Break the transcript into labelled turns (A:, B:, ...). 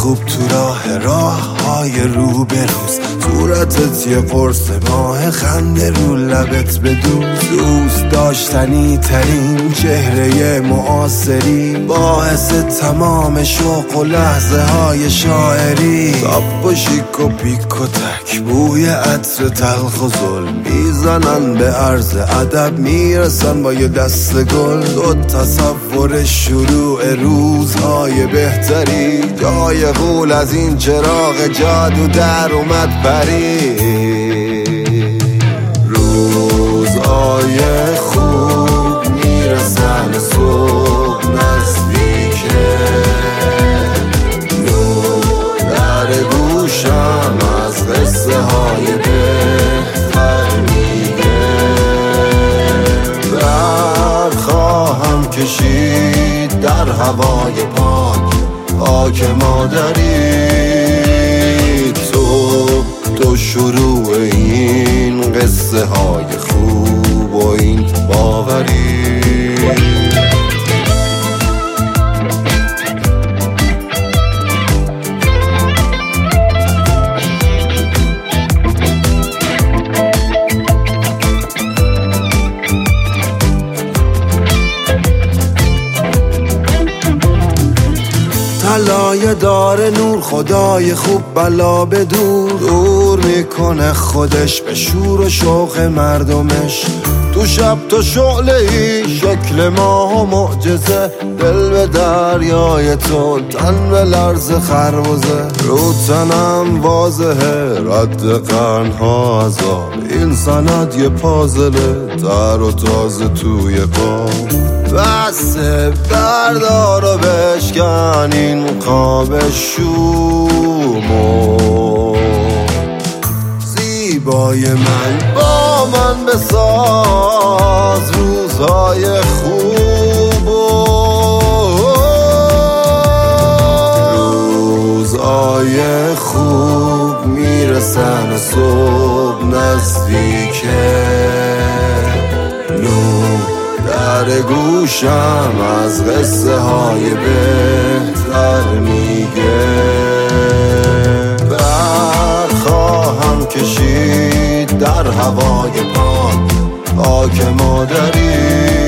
A: خوب تو راه های رو بروز، صورتت یه قرص ماه، خنده رو لبت بدوز. دوست داشتنی ترین چهره معاصری، باعث تمام شوق و لحظه های شاعری. تاپ و شیک و پیک و تک، بوی عطر تلخ و ظلم، میزنن به عرض ادب، میرسن با یه دست گل. تو تصور شروع روزهای بهتری، جای غول از این چراغ جادو در اومد پری. روزهای خوب میرسن صبح نزدیکه، نور در گوشم از قصه های بهتر میگه. بر خواهم کشید در هوای پاک، خاک مادری. تو شروع این قصه های خوب و این باوری. طلایه داره نور، خدای خوب بلا به دور میکنه خودش به شور و شوق مردمش. تو شب تو شعله ای شکل ماه و معجزه، دل به دریای تو تن به لرز خربزه. رو تنم واضحه رد قرنها عذاب، این سند یه پازله تر و تازه توی پا. بسه بردار و بشکن این قاب شومو، زیبای من با من بساز روزهای خوب. روزهای خوب میرسن صبح نزدیکه، در گوشم از قصه های بهتر میگه. بر خواهم کشید در هوای پاک، خاک مادری.